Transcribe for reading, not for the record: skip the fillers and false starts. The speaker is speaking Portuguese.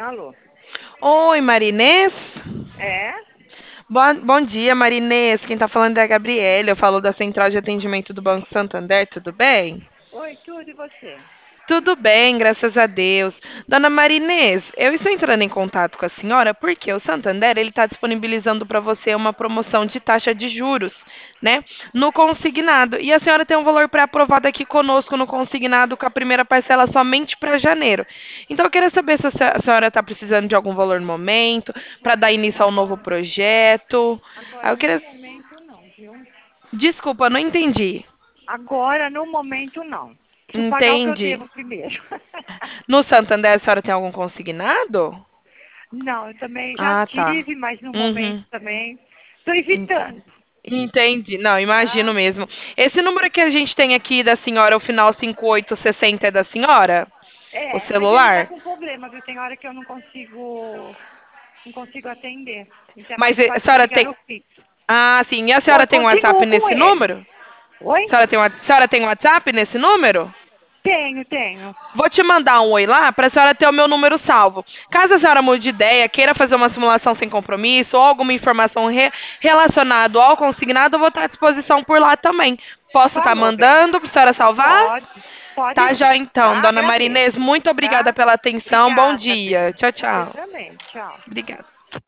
Alô? Oi, Marinês. É? Bom dia, Marinês. Quem tá falando é a Gabriela. Eu falo da Central de Atendimento do Banco Santander, tudo bem? Oi, tudo e você? Tudo bem, graças a Deus. Dona Marinês, eu estou entrando em contato com a senhora porque o Santander ele está disponibilizando para você uma promoção de taxa de juros, né, no consignado. E a senhora tem um valor pré-aprovado aqui conosco no consignado com a primeira parcela somente para janeiro. Então eu queria saber se a senhora está precisando de algum valor no momento, para dar início ao novo projeto. Aí Agora eu no queria. momento não, viu? Desculpa, não entendi. Agora no momento não. Preciso pagar o que eu Entendi. devo primeiro. No Santander, a senhora tem algum consignado? Não, eu também já Ah, tá. tive, mas no momento Uhum. também estou Ente- evitando, Entendi. Não, imagino tá? mesmo. Esse número que a gente tem aqui da senhora, o final 5860 é da senhora? O É, mas ele está celular? com problema, viu? Tem hora que eu não consigo atender. Então é Mas mais a fácil senhora ligar tem. no fixo. Ah, sim. E a Oi, senhora tem um WhatsApp continuo com nesse ele. número? Oi? A senhora tem um WhatsApp nesse número? Tenho, tenho. Vou te mandar um oi lá para a senhora ter o meu número salvo. Caso a senhora mude de ideia, queira fazer uma simulação sem compromisso ou alguma informação relacionada ao consignado, eu vou estar à disposição por lá também. Posso estar Falou, bem. mandando para a senhora salvar? Pode, pode Tá sim, já então, tá? dona Agradeço, Marinês, muito obrigada tá? pela atenção. Bom Obrigada, dia. bem. Tchau, Você tchau. também. Tchau. Obrigada.